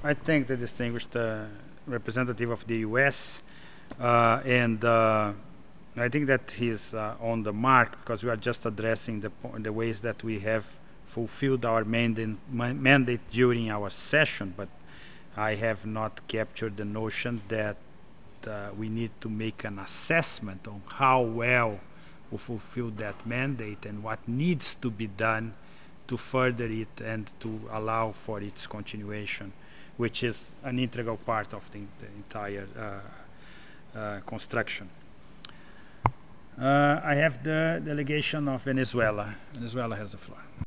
I thank the distinguished representative of the U.S. And I think that he's on the mark because we are just addressing the ways that we have fulfilled our mandate during our session, but I have not captured the notion that we need to make an assessment on how well we fulfill that mandate and what needs to be done to further it and to allow for its continuation, which is an integral part of the entire construction. I have the delegation of Venezuela. Venezuela has the floor.